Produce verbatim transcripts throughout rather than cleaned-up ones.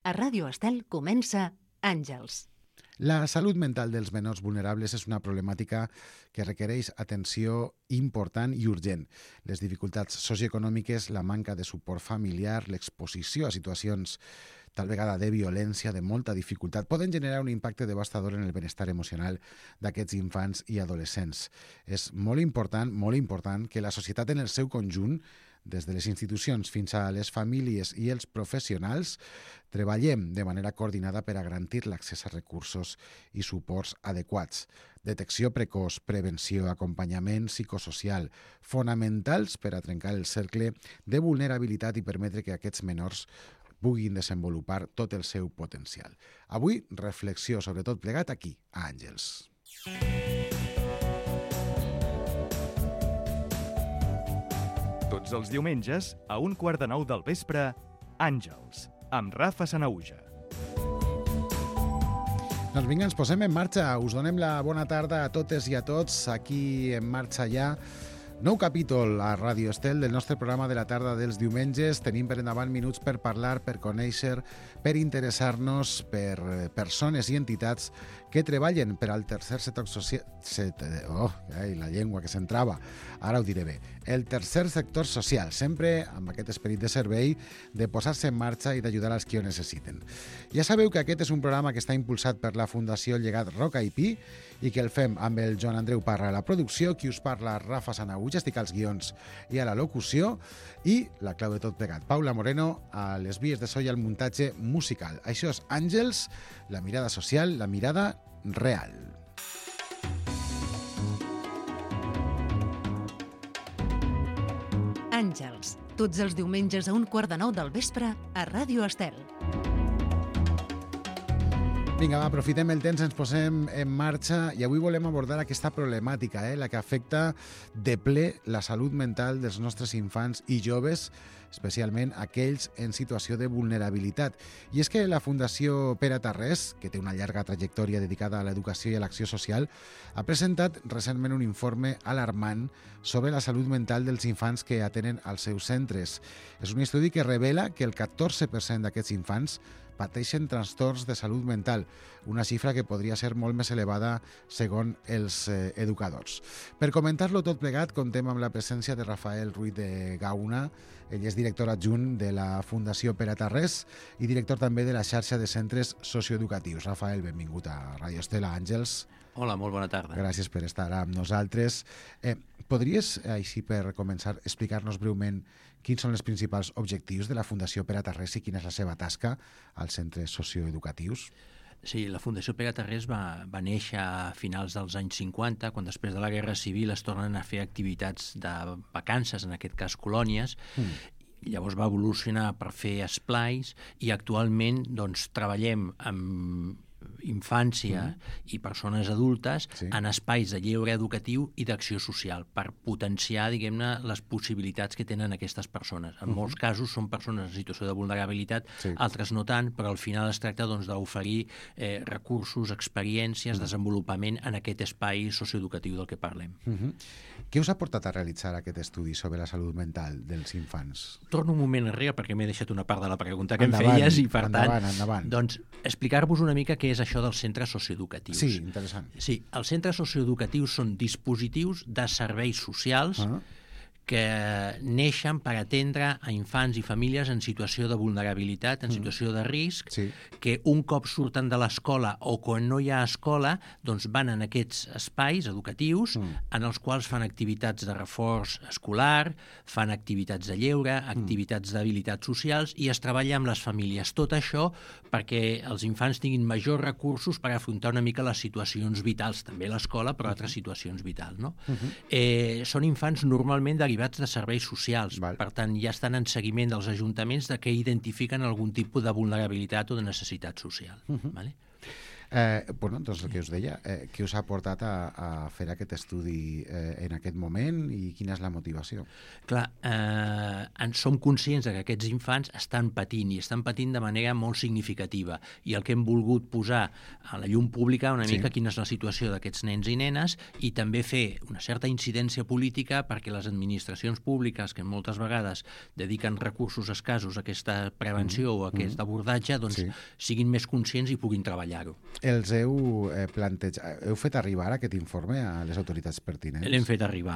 A Ràdio Estel comença Àngels. La salut mental dels menors vulnerables és una problemàtica que requereix atenció important i urgent. Les dificultats socioeconòmiques, la manca de suport familiar, l'exposició a situacions tal vegada de violència, de molta dificultat, poden generar un impacte devastador en el benestar emocional d'aquests infants i adolescents. És molt important, molt important que la societat en el seu conjunt, des de les institucions fins a les famílies i els professionals, treballem de manera coordinada per a garantir l'accés a recursos i suports adequats. Detecció precoç, prevenció, acompanyament psicosocial, fonamentals per a trencar el cercle de vulnerabilitat i permetre que aquests menors puguin desenvolupar tot el seu potencial. Avui, reflexió sobre tot plegat aquí, a Àngels. Tots els diumenges, a un quart de nou del vespre, Àngels, amb Rafa Sanahuja. Doncs vinga, ens posem en marxa. Us donem la bona tarda a totes i a tots. Aquí en marxa ja nou capítol a Ràdio Estel del nostre programa de la tarda dels diumenges. Tenim per endavant minuts per parlar, per conèixer, per interessar-nos per persones i entitats que treballen per al tercer sector social... Oh, ai, la llengua que s'entrava. Ara ho diré bé. El tercer sector social, sempre amb aquest esperit de servei, de posar-se en marxa i d'ajudar als qui ho necessiten. Ja sabeu que aquest és un programa que està impulsat per la Fundació Llegat Roca i Pi i que el fem amb el Joan Andreu Parra a la producció, qui us parla Rafa Sanahuja, estic als guions i a la locució, i la clau de tot plegat, Paula Moreno, a les vies de so i al muntatge musical. Això és Àngels, la mirada social, la mirada real. Àngels, tots els diumenges a un quart de nou del vespre a Ràdio Estel. Vinga, va, aprofitem el temps, ens posem en marxa i avui volem abordar aquesta problemàtica, eh, la que afecta de ple la salut mental dels nostres infants i joves, especialment aquells en situació de vulnerabilitat. I és que la Fundació Pere Tarrés, que té una llarga trajectòria dedicada a l'educació i a l'acció social, ha presentat recentment un informe alarmant sobre la salut mental dels infants que atenen als seus centres. És un estudi que revela que el catorze per cent d'aquests infants pateixen trastorns de salut mental, una xifra que podria ser molt més elevada segons els eh, educadors. Per comentar-lo tot plegat, contem amb la presència de Rafael Ruiz de Gauna. Ell és director adjunt de la Fundació Pere Tarrés i director també de la xarxa de centres socioeducatius. Rafael, benvingut a Ràdio Estel, a Àngels. Hola, molt bona tarda. Gràcies per estar amb nosaltres. Eh, podries, així per començar, explicar-nos breument quins són els principals objectius de la Fundació Pere Tarrés i quina és la seva tasca als centres socioeducatius? Sí, la Fundació Pere Tarrés va, va néixer a finals dels anys cinquanta, quan després de la Guerra Civil es tornen a fer activitats de vacances, en aquest cas colònies, mm. Llavors va evolucionar per fer esplais i actualment doncs, treballem amb infància mm. i persones adultes sí. en espais de lleure educatiu i d'acció social per potenciar, diguem-ne, les possibilitats que tenen aquestes persones. En mm-hmm. molts casos són persones en situació de vulnerabilitat, sí. altres no tant, però al final es tracta doncs, d'oferir eh, recursos, experiències, mm. desenvolupament en aquest espai socioeducatiu del que parlem. Mm-hmm. Què us ha portat a realitzar aquest estudi sobre la salut mental dels infants? Torno un moment enrere perquè m'he deixat una part de la pregunta que endavant, em feies i, per endavant, tant, endavant. doncs, explicar-vos una mica què és això dels centres socioeducatius. Sí, interessant. Sí, els centres socioeducatius són dispositius de serveis socials uh-huh. que neixen per atendre a infants i famílies en situació de vulnerabilitat, en situació de risc, sí. que un cop surten de l'escola o quan no hi ha escola, doncs van en aquests espais educatius mm. en els quals fan activitats de reforç escolar, fan activitats de lleure, activitats mm. d'habilitats socials i es treballa amb les famílies. Tot això perquè els infants tinguin majors recursos per afrontar una mica les situacions vitals, també l'escola, però altres situacions vitals. No? Mm-hmm. Eh, són infants normalment derivats de serveis socials. Val. Per tant, ja estan en seguiment dels ajuntaments de que identifiquen algun tipus de vulnerabilitat o de necessitat social. Uh-huh. Vale? Eh, bueno, doncs el que us deia, eh, què us ha portat a, a fer aquest estudi eh, en aquest moment i quina és la motivació? Clar, eh, en som conscients que aquests infants estan patint i estan patint de manera molt significativa i el que hem volgut posar a la llum pública una mica sí. quina és la situació d'aquests nens i nenes i també fer una certa incidència política perquè les administracions públiques que moltes vegades dediquen recursos escassos a aquesta prevenció mm. o a aquest mm. abordatge doncs sí. siguin més conscients i puguin treballar-ho. Els heu eh, plantejat, heu fet arribar aquest informe a les autoritats pertinents? L'hem fet arribar.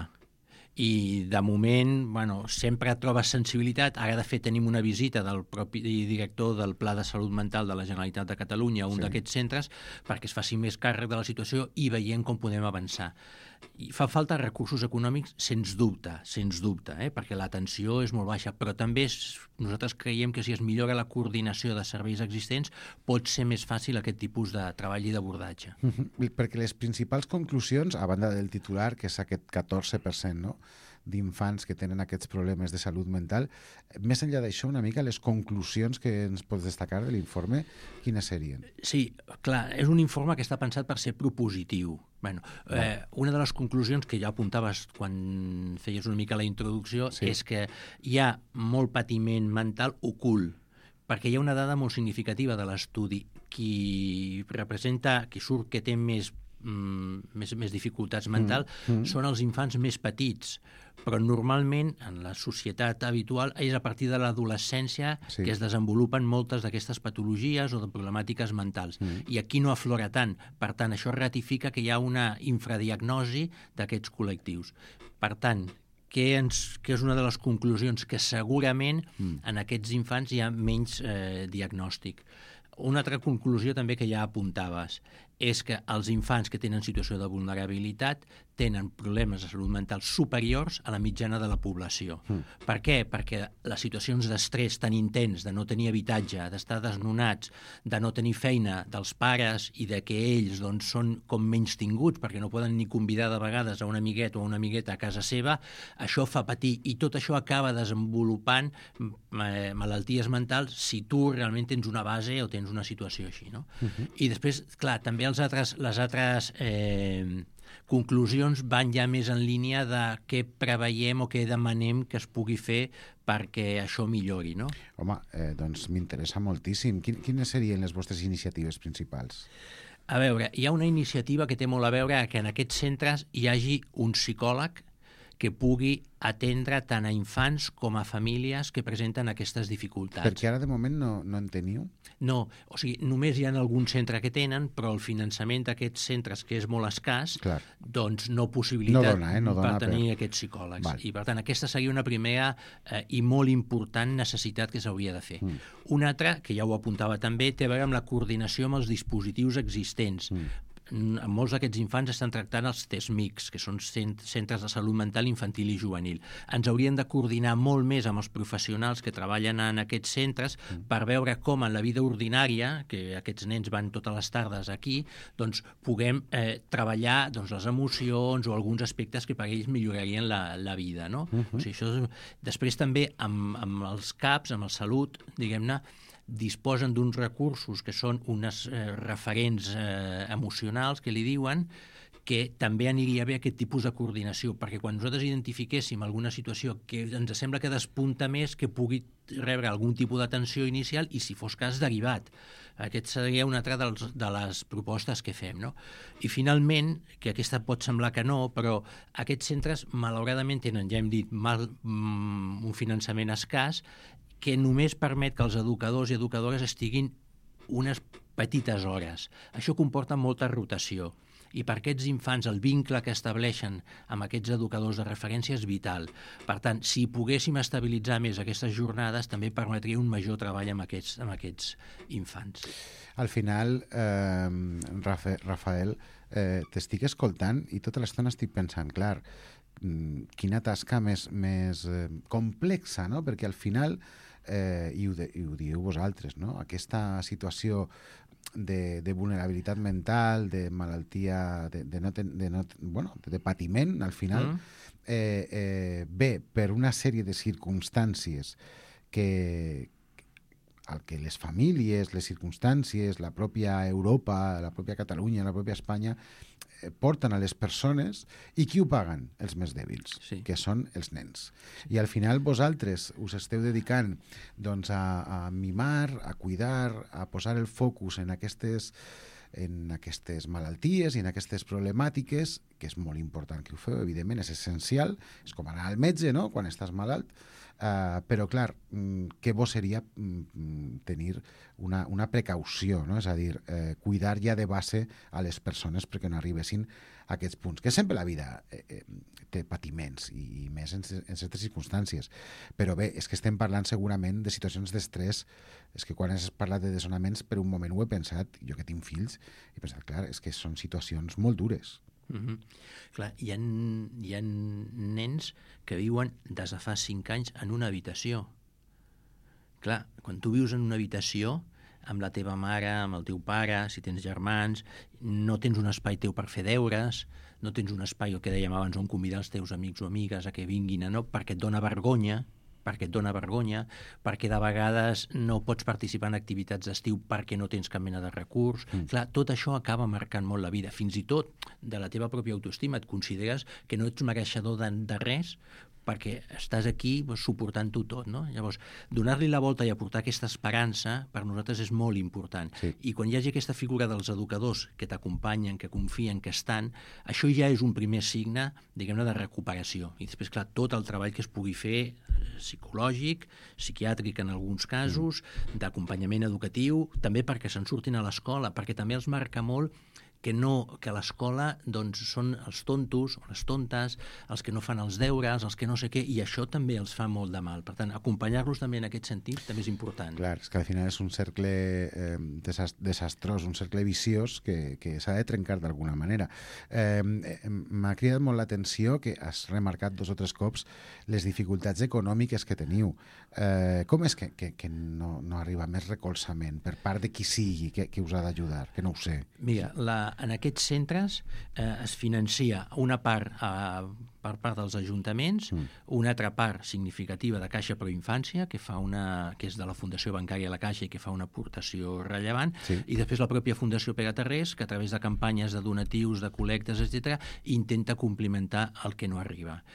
I de moment, bueno, sempre trobes sensibilitat. Ara, de fet, tenim una visita del propi director del Pla de Salut Mental de la Generalitat de Catalunya a un sí. d'aquests centres perquè es faci més càrrec de la situació i veient com podem avançar. I fa falta recursos econòmics, sens dubte, sens dubte, eh? perquè l'atenció és molt baixa, però també és, nosaltres creiem que si es millora la coordinació de serveis existents pot ser més fàcil aquest tipus de treball i d'abordatge. Mm-hmm. Perquè les principals conclusions, a banda del titular, que és aquest catorze per cent, no?, d'infants que tenen aquests problemes de salut mental, més enllà d'això, una mica les conclusions que ens pots destacar de l'informe, quines serien? Sí, clar, és un informe que està pensat per ser propositiu. Bueno, eh, una de les conclusions que ja apuntaves quan feies una mica la introducció sí. és que hi ha molt patiment mental ocult, perquè hi ha una dada molt significativa de l'estudi. Qui representa, qui surt que té més Més, més dificultats mentals mm, mm. són els infants més petits, però normalment en la societat habitual és a partir de l'adolescència sí. que es desenvolupen moltes d'aquestes patologies o de problemàtiques mentals mm. i aquí no aflora tant, per tant això ratifica que hi ha una infradiagnosi d'aquests col·lectius. Per tant, què, ens, què és una de les conclusions? Que segurament mm. en aquests infants hi ha menys eh, diagnòstic. Una altra conclusió també que ja apuntaves és que els infants que tenen situació de vulnerabilitat tenen problemes de salut mental superiors a la mitjana de la població. Mm. Per què? Perquè les situacions d'estrès tan intens, de no tenir habitatge, d'estar desnonats, de no tenir feina dels pares i de que ells doncs, són com menys tinguts perquè no poden ni convidar de vegades a un amiguet o a una amigueta a casa seva, això fa patir i tot això acaba desenvolupant eh, malalties mentals si tu realment tens una base o tens una situació així. No? Uh-huh. I després, clar, també els altres, les altres eh, conclusions van ja més en línia de què preveiem o què demanem que es pugui fer perquè això millori, no? Home, eh, doncs m'interessa moltíssim. Quines serien les vostres iniciatives principals? A veure, hi ha una iniciativa que té molt a veure que en aquests centres hi hagi un psicòleg que pugui atendre tant a infants com a famílies que presenten aquestes dificultats. Perquè ara de moment no, no en teniu? No, o sigui, només hi ha algun centre que tenen, però el finançament d'aquests centres, que és molt escàs, Clar. doncs no possibilita no dona, eh? no dona per tenir per... aquests psicòlegs. Val. I per tant, aquesta seria una primera eh, i molt important necessitat que s'hauria de fer. Mm. Una altra, que ja ho apuntava també, té a veure amb la coordinació amb els dispositius existents. Mm. Molts d'aquests infants estan tractant els T E S M I Cs, que són centres de salut mental infantil i juvenil. Ens hauríem de coordinar molt més amb els professionals que treballen en aquests centres mm. per veure com en la vida ordinària, que aquests nens van totes les tardes aquí, doncs puguem eh, treballar doncs, les emocions o alguns aspectes que per ells millorarien la, la vida. No? Mm-hmm. O sigui, això, després també amb, amb els CAPs, amb el Salut, diguem-ne, disposen d'uns recursos que són unes eh, referents eh, emocionals que li diuen que també aniria bé aquest tipus de coordinació, perquè quan nosaltres identifiquéssim alguna situació que ens sembla que despunta més, que pugui rebre algun tipus d'atenció inicial i, si fos cas, derivat. Aquest seria una altra dels, de les propostes que fem. No? I, finalment, que aquesta pot semblar que no, però aquests centres, malauradament, tenen, ja hem dit, mal, mm, un finançament escàs, que només permet que els educadors i educadores estiguin unes petites hores. Això comporta molta rotació. I per aquests infants el vincle que estableixen amb aquests educadors de referència és vital. Per tant, si poguéssim estabilitzar més aquestes jornades, també permetria un major treball amb aquests, amb aquests infants. Al final, eh, Rafael, eh, t'estic escoltant i tota l'estona estic pensant, clar, quina tasca més, més eh, complexa, no? Perquè al final, eh, i, ho de, i ho dieu vosaltres, no? Aquesta situació de, de vulnerabilitat mental, de malaltia, de, de, no ten, de, no, bueno, de patiment, al final, mm. eh, eh, ve per una sèrie de circumstàncies que al que les famílies, les circumstàncies, la pròpia Europa, la pròpia Catalunya, la pròpia Espanya eh, porten a les persones, i qui ho paguen? Els més dèbils, sí. que són els nens. I al final vosaltres us esteu dedicant doncs, a, a mimar, a cuidar, a posar el focus en aquestes en aquestes malalties i en aquestes problemàtiques, que és molt important que ho feu, evidentment, és essencial, és com anar al metge, no?, quan estàs malalt, uh, però, clar, què bo seria tenir una, una precaució, no?, és a dir, eh, cuidar ja de base a les persones perquè no arribessin a aquests punts, que sempre la vida eh, eh, té patiments, i, i més en, en certes circumstàncies, però bé, és que estem parlant segurament de situacions d'estrès. És que quan has parlat de desnonaments, per un moment ho he pensat, jo que tinc fills, he pensat, clar, és que són situacions molt dures. Mm-hmm. Clar, hi ha, hi ha nens que viuen des de fa cinc anys en una habitació. Clar, quan tu vius en una habitació amb la teva mare, amb el teu pare, si tens germans, no tens un espai teu per fer deures, no tens un espai, el que dèiem abans, on convidar els teus amics o amigues a que vinguin, no? Perquè et dona vergonya, perquè et dona vergonya, perquè de vegades no pots participar en activitats d'estiu perquè no tens cap mena de recurs. Mm. Clar, tot això acaba marcant molt la vida. Fins i tot de la teva pròpia autoestima et consideres que no ets mereixedor de, de res, perquè estàs aquí doncs, suportant-ho tot, no? Llavors, donar-li la volta i aportar aquesta esperança per nosaltres és molt important. Sí. I quan hi hagi aquesta figura dels educadors que t'acompanyen, que confien, que estan, això ja és un primer signe, diguem-ne, de recuperació. I després, clar, tot el treball que es pugui fer psicològic, psiquiàtric en alguns casos, mm. d'acompanyament educatiu, també perquè se'n surtin a l'escola, perquè també els marca molt que no, que a l'escola doncs, són els tontos o les tontes, els que no fan els deures, els que no sé què, i això també els fa molt de mal. Per tant, acompanyar-los també en aquest sentit també és important. Clar, és que al final és un cercle eh, desastrós, un cercle viciós que, que s'ha de trencar d'alguna manera. Eh, M'ha cridat molt l'atenció que has remarcat dos o tres cops les dificultats econòmiques que teniu. Eh, com és que, que, que no, no arriba més recolzament per part de qui sigui que, que us ha d'ajudar? Que no ho sé. Mira, la en aquests centres eh, es financia una part eh, per part dels ajuntaments, mm. una altra part significativa de Caixa Pro Infància, que fa una que és de la Fundació Bancària La Caixa i que fa una aportació rellevant, sí. i després la pròpia Fundació Pere Tarrés, que a través de campanyes de donatius, de col·lectes, etcètera, intenta complementar el que no arriba.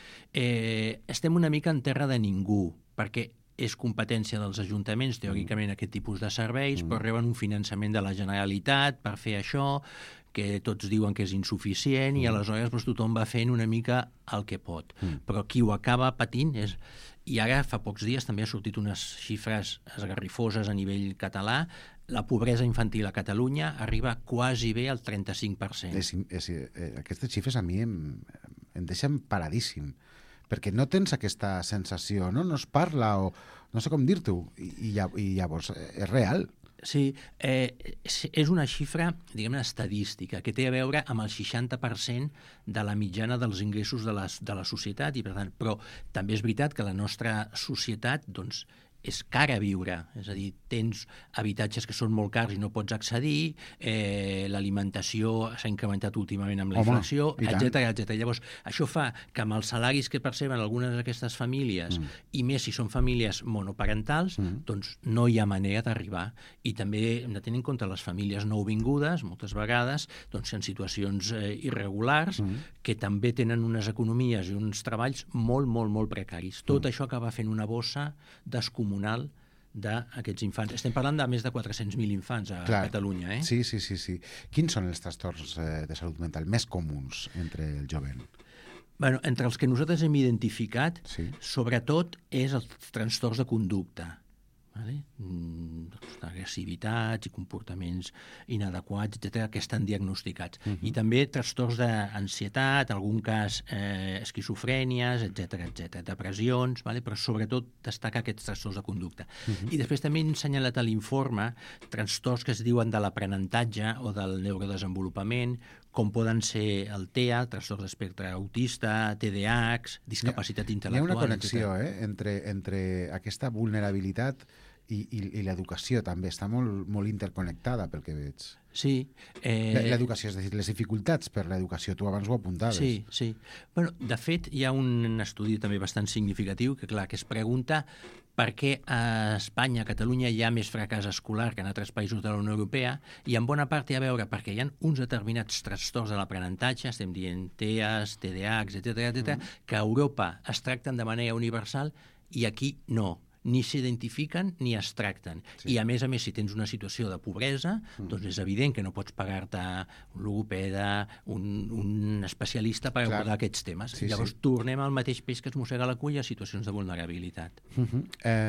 Eh, estem una mica en terra de ningú, perquè és competència dels ajuntaments, teòricament, aquest tipus de serveis, mm. però reben un finançament de la Generalitat per fer això, que tots diuen que és insuficient, mm. i aleshores doncs, tothom va fent una mica el que pot. Mm. Però qui ho acaba patint és... I ara, fa pocs dies, també ha sortit unes xifres esgarrifoses a nivell català. La pobresa infantil a Catalunya arriba quasi bé al trenta-cinc per cent. És, és, eh, aquestes xifres a mi em, em deixen paradíssim, perquè no tens aquesta sensació, no, no es parla, o no sé com dir-t'ho, i, i llavors és real. Sí, eh, és una xifra, diguem-ne, estadística, que té a veure amb el seixanta per cent de la mitjana dels ingressos de la, de la societat, i per tant, però també és veritat que la nostra societat, doncs, és car a viure, és a dir, tens habitatges que són molt cars i no pots accedir, eh, l'alimentació s'ha incrementat últimament amb la Home, inflació, etcètera, etcètera. Llavors, això fa que amb els salaris que perceben algunes d'aquestes famílies, mm. i més si són famílies monoparentals, mm. doncs no hi ha manera d'arribar. I també hem de tenir en compte les famílies nouvingudes, moltes vegades, doncs en situacions eh, irregulars, mm. que també tenen unes economies i uns treballs molt, molt, molt precaris. Tot mm. això acaba fent una bossa descomunal d'aquests infants. Estem parlant de més de quatre-cents mil infants a Clar. Catalunya, eh? Sí, sí, sí, sí. Quins són els trastorns eh, de salut mental més comuns entre el jovent? Bueno, entre els que nosaltres hem identificat, sí. sobretot és els trastorns de conducta. Vale? Agressivitats i comportaments inadequats, etcètera, que estan diagnosticats. Uh-huh. I també trastorns d'ansietat, en algun cas eh, esquizofrènies, etcètera, etcètera, depressions, vale? Però sobretot destacar aquests trastorns de conducta. Uh-huh. I després també hem assenyalat a l'informe trastorns que es diuen de l'aprenentatge o del neurodesenvolupament, com poden ser el T E A, trastorn d'espectre autista, T D A H, discapacitat intel·lectual... Hi ha una connexió eh, entre, entre aquesta vulnerabilitat i, i, i l'educació també. Està molt, molt interconnectada pel que veig. Sí. Eh... L'educació, és a dir, les dificultats per l'educació, tu abans ho apuntaves. Sí, sí. Bueno, de fet, hi ha un estudi també bastant significatiu que, clar, que es pregunta per què a Espanya, a Catalunya, hi ha més fracàs escolar que en altres països de la Unió Europea, i en bona part té a veure perquè hi ha uns determinats trastorns de l'aprenentatge, estem dient T E A S, T D A H, etcètera, etcètera, mm. que a Europa es tracten de manera universal i aquí no. Ni s'identifiquen ni es tracten. Sí. I, a més a més, si tens una situació de pobresa, mm. doncs és evident que no pots pagar-te un logopeda, un, un especialista per abordar aquests temes. Sí, Llavors, sí. tornem al mateix peix que es mossega la culla a situacions de vulnerabilitat. Uh-huh.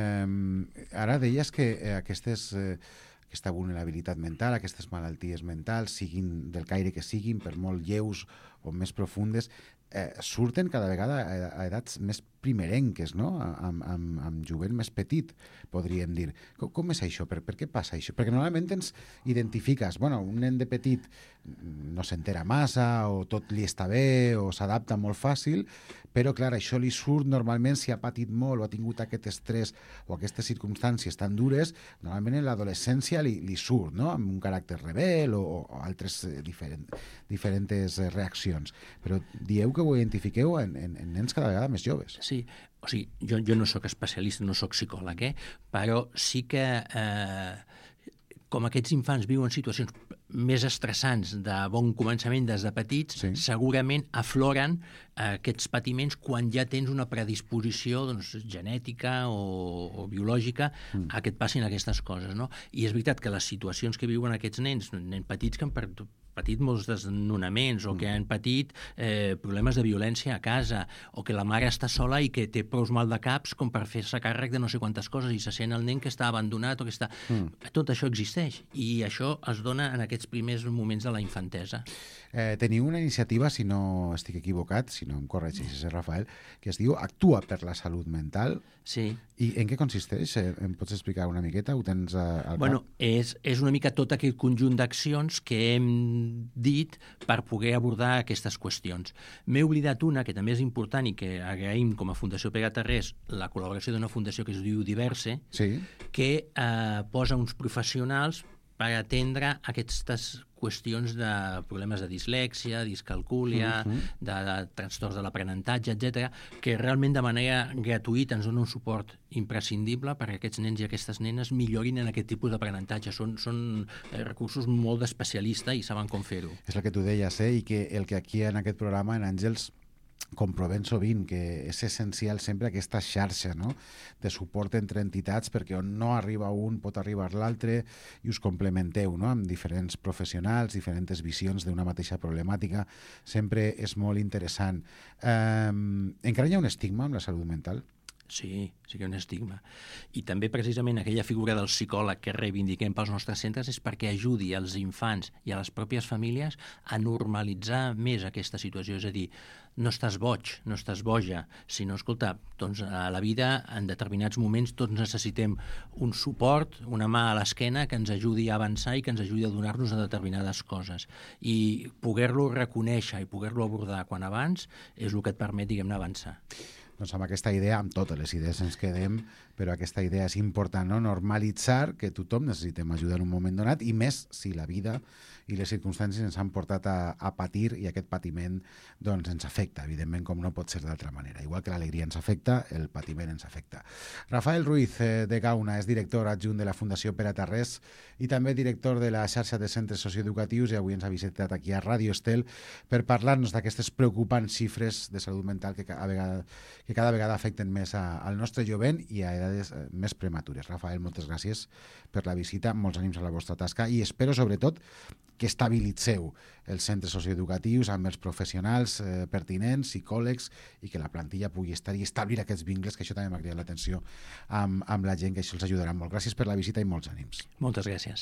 Eh, ara deies que eh, aquestes... Eh, aquesta vulnerabilitat mental, aquestes malalties mentals, siguin del caire que siguin, per molt lleus o més profundes, eh, surten cada vegada a, a edats més primerenques, no? Amb, amb, amb jovent més petit, podríem dir. Com, com és això? Per, per què passa això? Perquè normalment ens identifiques, bueno, un nen de petit no s'entera massa, o tot li està bé, o s'adapta molt fàcil, però, clar, això li surt normalment si ha patit molt o ha tingut aquest estrès o aquestes circumstàncies tan dures, normalment en l'adolescència li, li surt, no? Amb un caràcter rebel o, o altres eh, diferent, diferents eh, reaccions. Però dieu que ho identifiqueu en, en, en nens cada vegada més joves. Sí, o sigui, jo, jo no sóc especialista, no sóc psicòleg, eh? Però sí que eh, com aquests infants viuen situacions més estressants de bon començament des de petits, sí. segurament afloren eh, aquests patiments quan ja tens una predisposició doncs, genètica o, o biològica mm. a que et passin aquestes coses, no? I és veritat que les situacions que viuen aquests nens, nens petits que han patit molts desnonaments o que han patit eh, problemes de violència a casa o que la mare està sola i que té prou mal de caps com per fer-se càrrec de no sé quantes coses i se sent el nen que està abandonat o que està... Mm. Tot això existeix i això es dona en aquests primers moments de la infantesa. Eh, teniu una iniciativa, si no estic equivocat, si no em corregeixis, Rafael, que es diu Actua per la Salut Mental. Sí. I en què consisteix? Em pots explicar una miqueta? Ho tens al cap? Bueno, és, és una mica tot aquest conjunt d'accions que hem dit per poder abordar aquestes qüestions. M'he oblidat una, que també és important i que agraïm com a Fundació Pere Tarrés, la col·laboració d'una fundació que es diu Diverse, sí. que eh, posa uns professionals per atendre aquestes qüestions de problemes de dislèxia, discalcúlia, uh-huh. de, de trastorns de l'aprenentatge, etcètera, que realment de manera gratuïta ens dona un suport imprescindible perquè aquests nens i aquestes nenes millorin en aquest tipus d'aprenentatge. Són, són recursos molt d'especialista i saben com fer-ho. És el que tu deies, eh? I que el que aquí en aquest programa, en Àngels, comprovem sovint que és essencial sempre aquesta xarxa, no? De suport entre entitats, perquè on no arriba un pot arribar l'altre i us complementeu, no? Amb diferents professionals, diferents visions d'una mateixa problemàtica. Sempre és molt interessant. Eh, encara hi ha un estigma amb la salut mental? Sí, sí que hi ha un estigma. I també precisament aquella figura del psicòleg que reivindiquem pels nostres centres és perquè ajudi als infants i a les pròpies famílies a normalitzar més aquesta situació. És a dir, no estàs boig, no estàs boja, sinó, escolta, doncs a la vida en determinats moments tots necessitem un suport, una mà a l'esquena que ens ajudi a avançar i que ens ajudi a donar-nos a determinades coses. I poder-lo reconèixer i poder-lo abordar quan abans és el que et permet, diguem-ne, avançar. Doncs amb aquesta idea, amb totes les idees ens quedem, però aquesta idea és important, no? Normalitzar que tothom necessitem ajuda en un moment donat, i més si la vida i les circumstàncies ens han portat a, a patir i aquest patiment doncs, ens afecta, evidentment, com no pot ser d'altra manera. Igual que l'alegria ens afecta, el patiment ens afecta. Rafael Ruiz eh, de Gauna és director adjunt de la Fundació Pere Tarrés i també director de la xarxa de centres socioeducatius, i avui ens ha visitat aquí a Ràdio Estel per parlar-nos d'aquestes preocupants xifres de salut mental que cada vegada, que cada vegada afecten més a, al nostre jovent i a edades eh, més prematures. Rafael, moltes gràcies per la visita, molts ànims a la vostra tasca i espero, sobretot, que estabilitzeu els centres socioeducatius amb els professionals eh, pertinents, psicòlegs, i que la plantilla pugui estar i establir aquests vincles, que això també m'ha cridat l'atenció amb, amb la gent, que això els ajudarà molt. Gràcies per la visita i molts ànims. Moltes gràcies.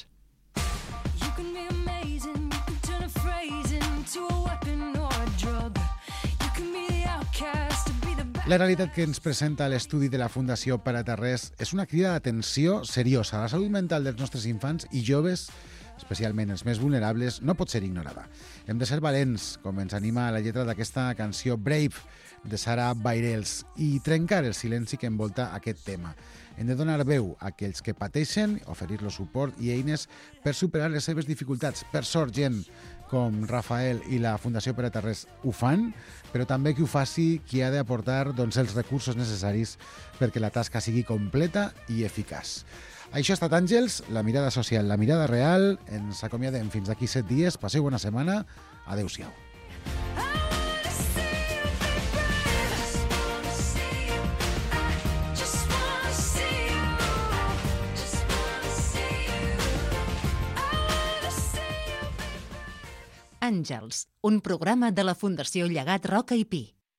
La realitat que ens presenta l'estudi de la Fundació Pere Tarrés és una crida d'atenció seriosa. La salut mental dels nostres infants i joves, especialment els més vulnerables, no pot ser ignorada. Hem de ser valents, com ens anima la lletra d'aquesta canció Brave, de Sara Bairels, i trencar el silenci que envolta aquest tema. Hem de donar veu a aquells que pateixen, oferir-los suport i eines per superar les seves dificultats. Per sort, gent, com Rafael i la Fundació Pere Tarrés ho fan, però també que ho faci qui ha d'aportar doncs, els recursos necessaris perquè la tasca sigui completa i eficaç. Això ha estat Àngels, la mirada social, la mirada real. Ens acomiadem fins d'aquí set dies. Passeu bona setmana. Adéu-siau. Àngels, un programa de la Fundació Llegat Roca i Pi.